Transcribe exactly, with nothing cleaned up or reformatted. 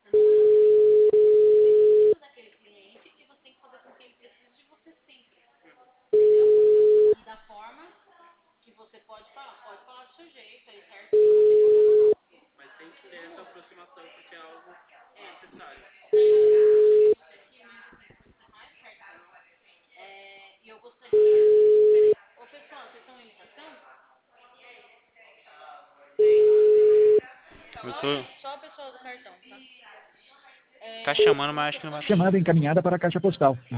daquele cliente e você tem que fazer com que ele precise de você sempre. Entendeu? E da forma que você pode falar, pode falar do seu jeito, aí certo, não tem problema não. Mas tem que ter essa aproximação, porque é algo necessário. Você aqui, mas assim, pra ficar mais perto. É, e eu gostaria... Ô pessoal, vocês estão em ligação? Eu Só, tô... só o pessoal do cartão, tá? Tá chamando, mas acho que não vai... Chamada encaminhada para a caixa postal.